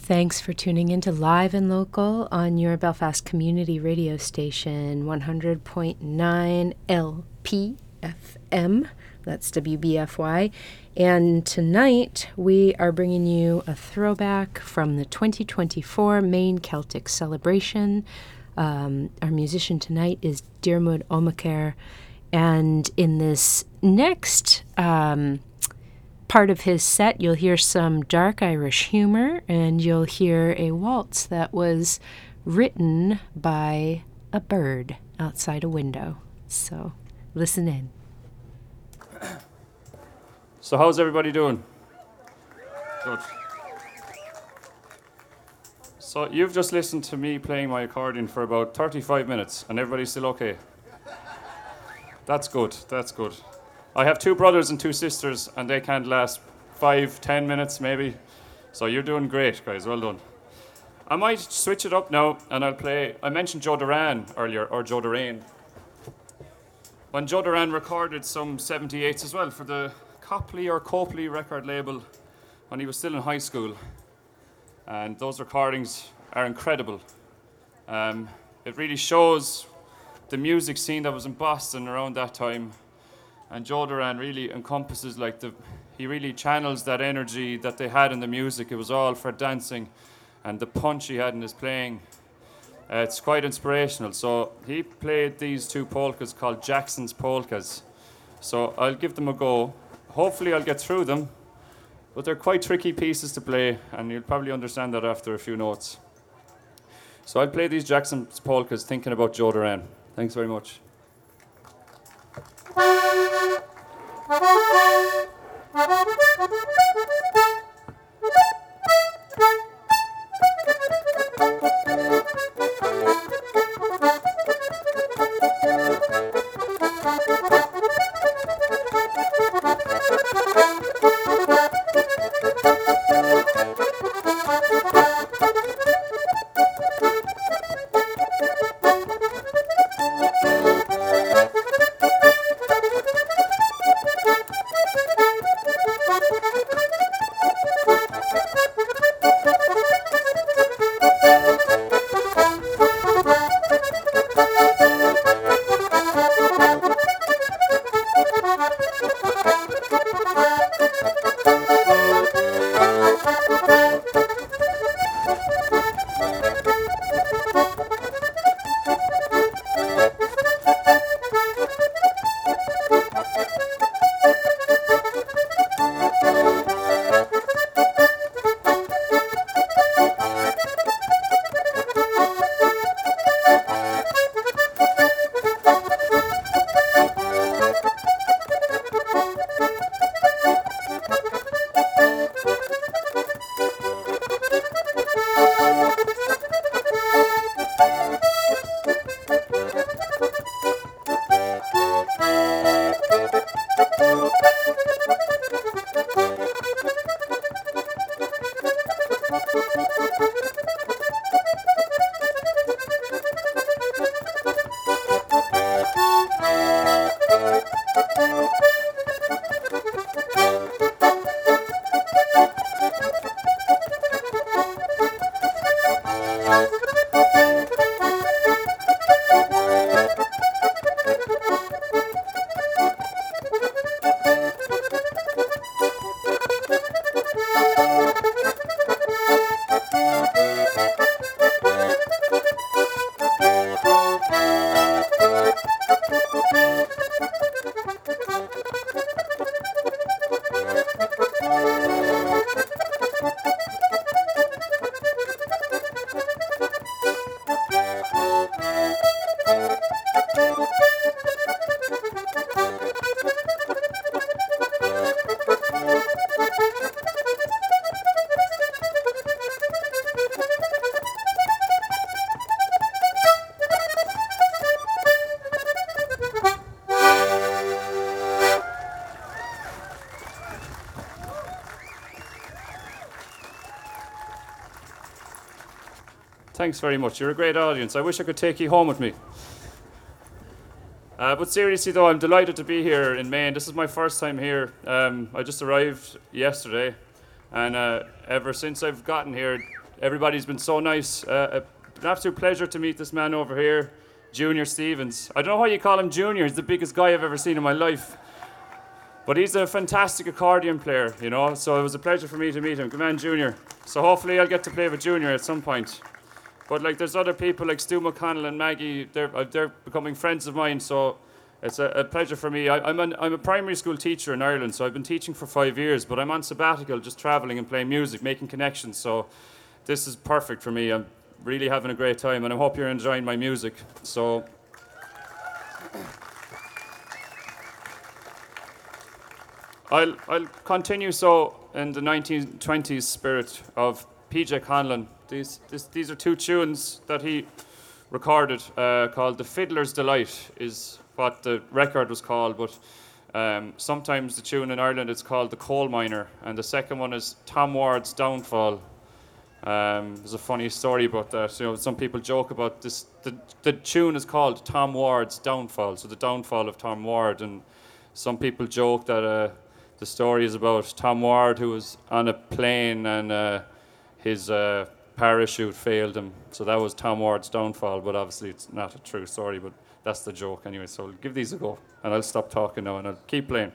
Thanks for tuning in to Live and Local on your Belfast Community Radio Station, 100.9 LPFM. That's WBFY. And tonight we are bringing you a throwback from the 2024 Maine Celtic Celebration. Our musician tonight is Diarmuid O'Maker. And in this next part of his set, you'll hear some dark Irish humor, and you'll hear a waltz that was written by a bird outside a window. So listen in. So how's everybody doing? Good. So you've just listened to me playing my accordion for about 35 minutes, and everybody's still okay? That's good, that's good. I have 2 brothers and 2 sisters, and they can't last 5-10 minutes maybe. So you're doing great, guys, well done. I might switch it up now, and I'll play, I mentioned Joe Duran earlier, or Joe Duran. When Joe Duran recorded some 78s as well for the Copley or Copley record label when he was still in high school. And those recordings are incredible. It really shows the music scene that was in Boston around that time. And Joe Duran really encompasses, he really channels that energy that they had in the music. It was all for dancing, and the punch he had in his playing. It's quite inspirational. So he played these 2 polkas called Jackson's Polkas. So I'll give them a go. Hopefully I'll get through them, but they're quite tricky pieces to play, and you'll probably understand that after a few notes. So I'll play these Jackson's Polkas thinking about Joe Duran. Thanks very much. Thanks very much. You're a great audience. I wish I could take you home with me. But seriously though, I'm delighted to be here in Maine. This is my first time here. I just arrived yesterday, and ever since I've gotten here, Everybody's been so nice. An absolute pleasure to meet this man over here, Junior Stevens. I don't know why you call him Junior. He's the biggest guy I've ever seen in my life. But he's a fantastic accordion player, you know, so it was a pleasure for me to meet him. Good man, Junior. So hopefully I'll get to play with Junior at some point. But like, there's other people like Stu McConnell and Maggie, they're becoming friends of mine, so it's a pleasure for me. I'm a primary school teacher in Ireland, so I've been teaching for 5 years, but I'm on sabbatical, just traveling and playing music, making connections, so this is perfect for me. I'm really having a great time, and I hope you're enjoying my music. So I'll continue so in the 1920s spirit of PJ Conlon. These are two tunes that he recorded called The Fiddler's Delight is what the record was called, but sometimes the tune in Ireland it's called The Coal Miner, and the second one is Tom Ward's Downfall. There's a funny story about that. You know, some people joke about this. The tune is called Tom Ward's Downfall, so the downfall of Tom Ward, and some people joke that the story is about Tom Ward, who was on a plane and his parachute failed him. So that was Tom Ward's downfall, but obviously it's not a true story, but that's the joke anyway. So I'll give these a go, and I'll stop talking now, and I'll keep playing.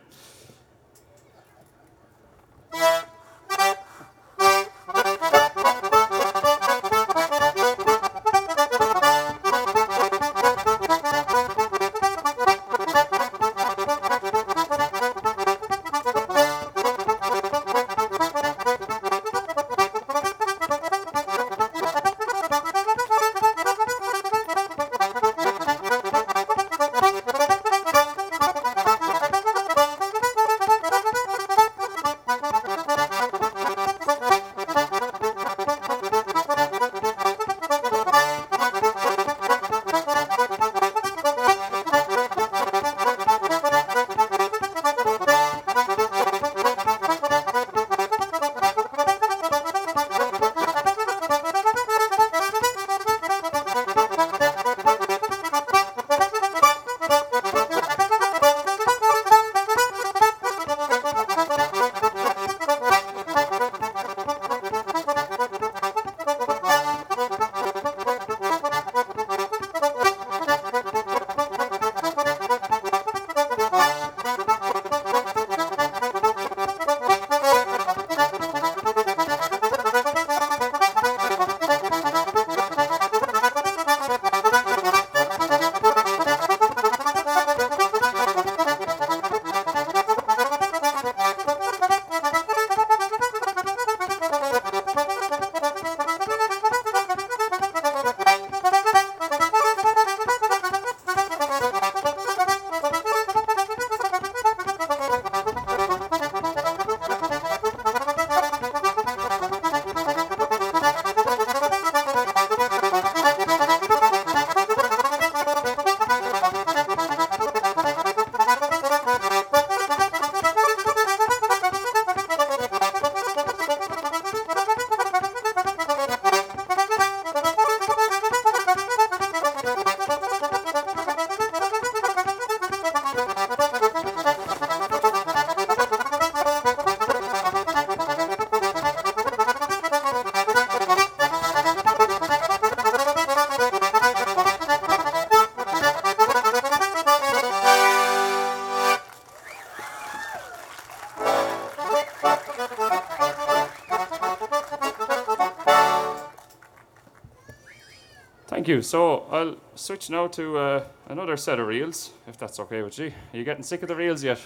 Thank you. So I'll switch now to another set of reels, if that's okay with you. Are you getting sick of the reels yet?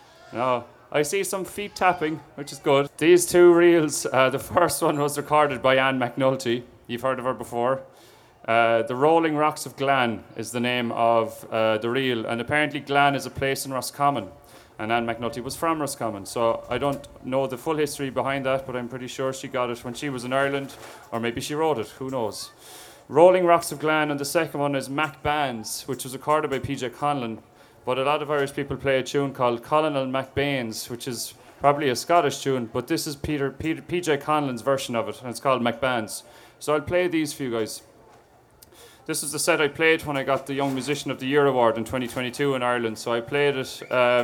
No. I see some feet tapping, which is good. These two reels, the first one was recorded by Anne McNulty. You've heard of her before. The Rolling Rocks of Glan is the name of the reel, and apparently Glan is a place in Roscommon, and Anne McNulty was from Roscommon. So I don't know the full history behind that, but I'm pretty sure she got it when she was in Ireland, or maybe she wrote it, who knows. Rolling Rocks of Glan, and the second one is Mac Bands, which was recorded by PJ Conlon, but a lot of Irish people play a tune called Colonel MacBain's, which is probably a Scottish tune, but this is PJ Conlon's version of it, and it's called MacBands. So I'll play these for you guys. This is the set I played when I got the Young Musician of the Year award in 2022 in Ireland. So I played it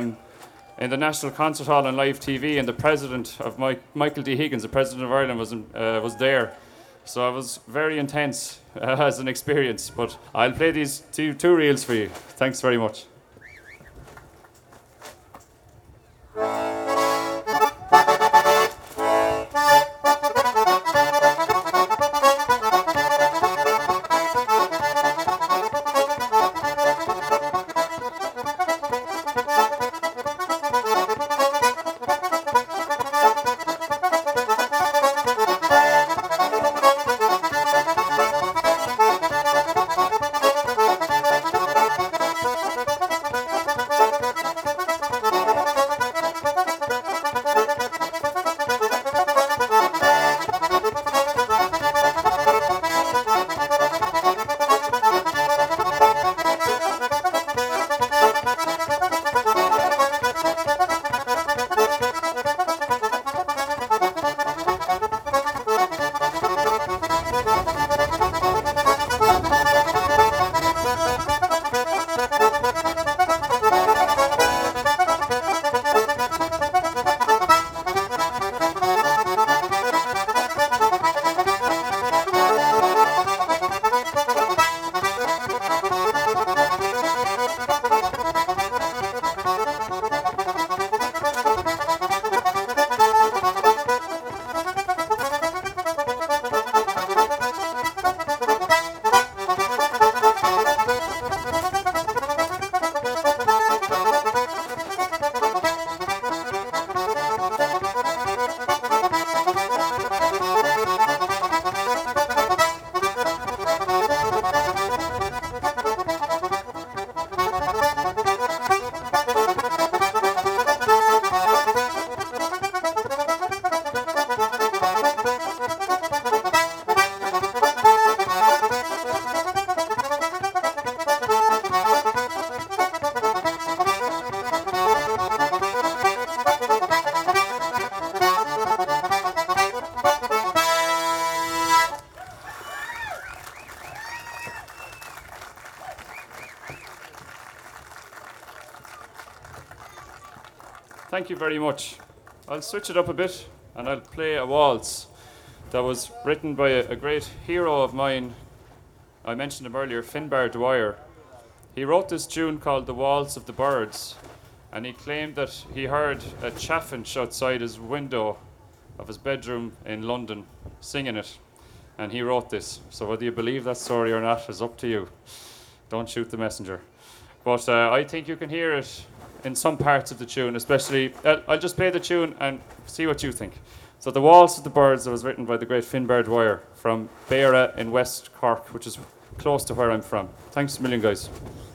in the National Concert Hall on live TV, and the president of Michael D. Higgins, the president of Ireland, was there. So it was very intense as an experience. But I'll play these two reels for you. Thanks very much. Thank you very much. I'll switch it up a bit and I'll play a waltz that was written by a great hero of mine. I mentioned him earlier, Finbar Dwyer. He wrote this tune called The Waltz of the Birds, and he claimed that he heard a chaffinch outside his window of his bedroom in London singing it, and he wrote this. So whether you believe that story or not is up to you. Don't shoot the messenger. But I think you can hear it in some parts of the tune, especially. I'll just play the tune and see what you think. So The Waltz of the Birds that was written by the great Finbar Dwyer from Beara in West Cork, which is close to where I'm from. Thanks a million, guys.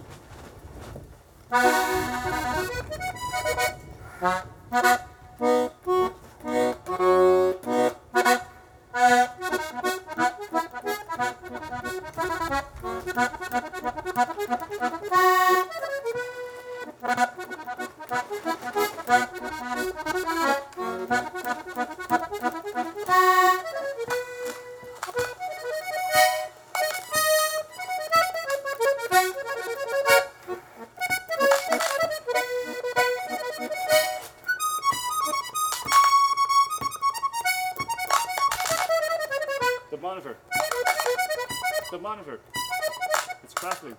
The monitor. It's crackling.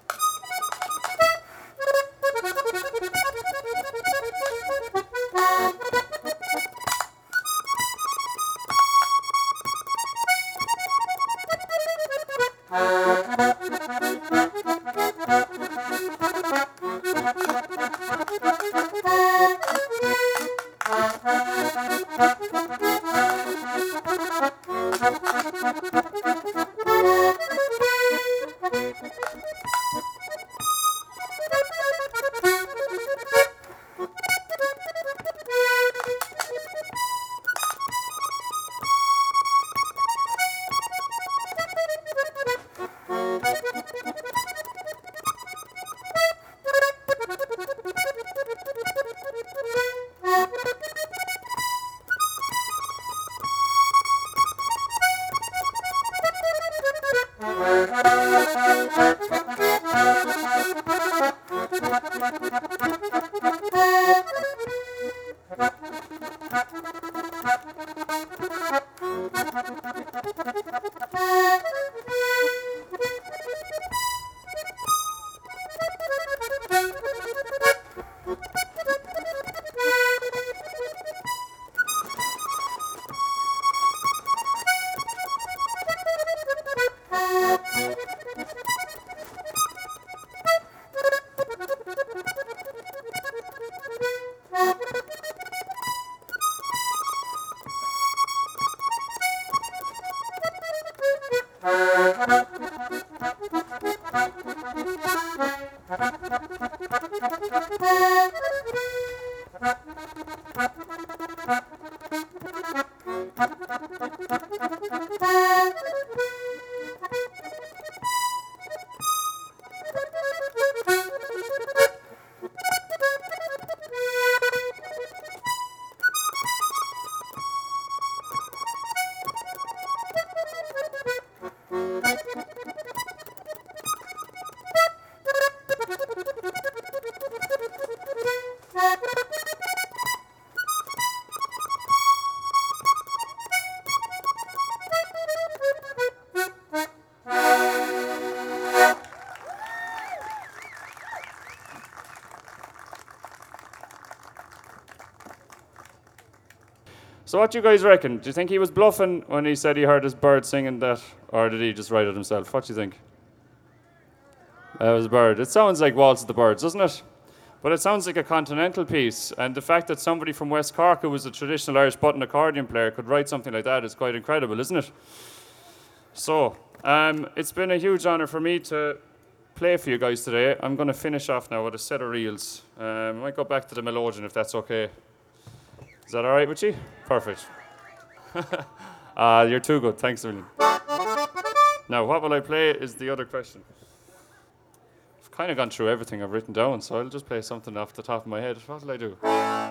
So what do you guys reckon? Do you think he was bluffing when he said he heard his bird singing that, or did he just write it himself? What do you think? It was a bird. It sounds like Waltz of the Birds, doesn't it? But it sounds like a continental piece, and the fact that somebody from West Cork who was a traditional Irish button accordion player could write something like that is quite incredible, isn't it? So, it's been a huge honour for me to play for you guys today. I'm going to finish off now with a set of reels. I might go back to the melodeon if that's okay. Is that all right with you? Perfect. You're too good. Thanks a million. Now, what will I play is the other question. I've kind of gone through everything I've written down, so I'll just play something off the top of my head. What will I do?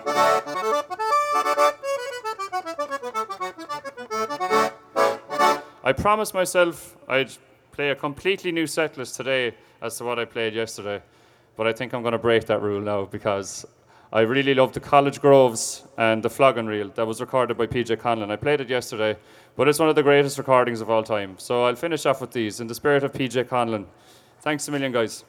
I promised myself I'd play a completely new set list today as to what I played yesterday, but I think I'm going to break that rule now because I really love the College Groves and the Flogging Reel that was recorded by PJ Conlon. I played it yesterday, but it's one of the greatest recordings of all time. So I'll finish off with these in the spirit of PJ Conlon. Thanks a million, guys.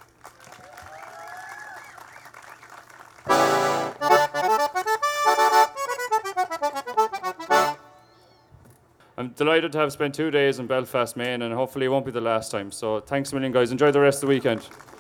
I'm delighted to have spent 2 days in Belfast, Maine, and hopefully it won't be the last time. So thanks a million, guys. Enjoy the rest of the weekend.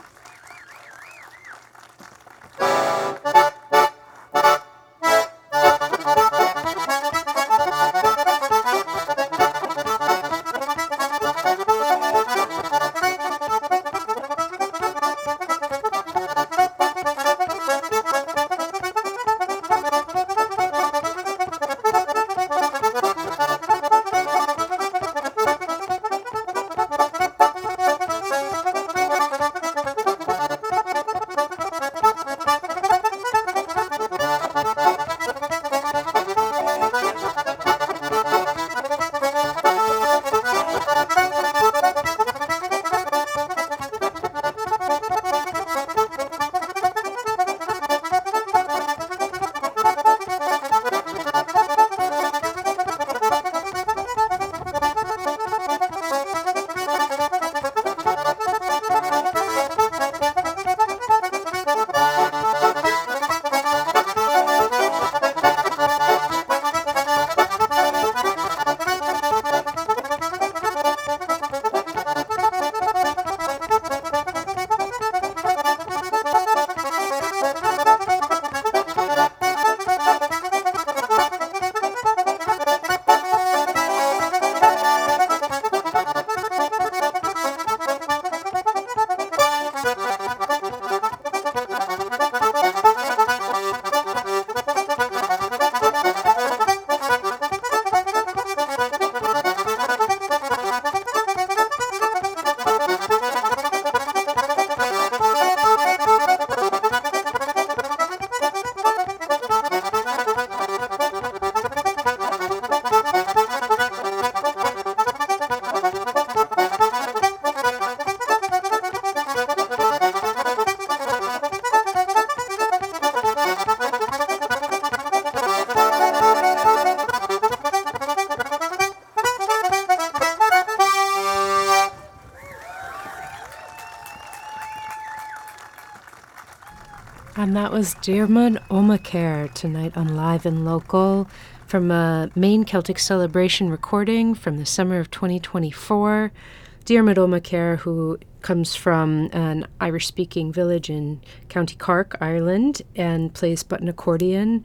And that was Diarmuid Omacare tonight on Live and Local from a Maine Celtic Celebration recording from the summer of 2024. Diarmuid Omacare, who comes from an Irish-speaking village in County Cork, Ireland, and plays button accordion.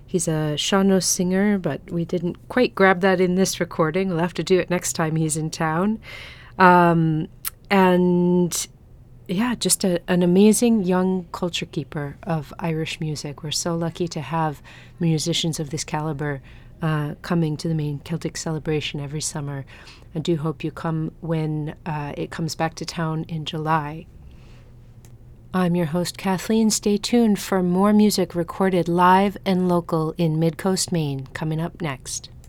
He's a sean-nós singer, but we didn't quite grab that in this recording. We'll have to do it next time he's in town. And yeah, just an amazing young culture keeper of Irish music. We're so lucky to have musicians of this caliber coming to the Maine Celtic Celebration every summer. I do hope you come when it comes back to town in July. I'm your host, Kathleen. Stay tuned for more music recorded live and local in Midcoast, Maine, coming up next.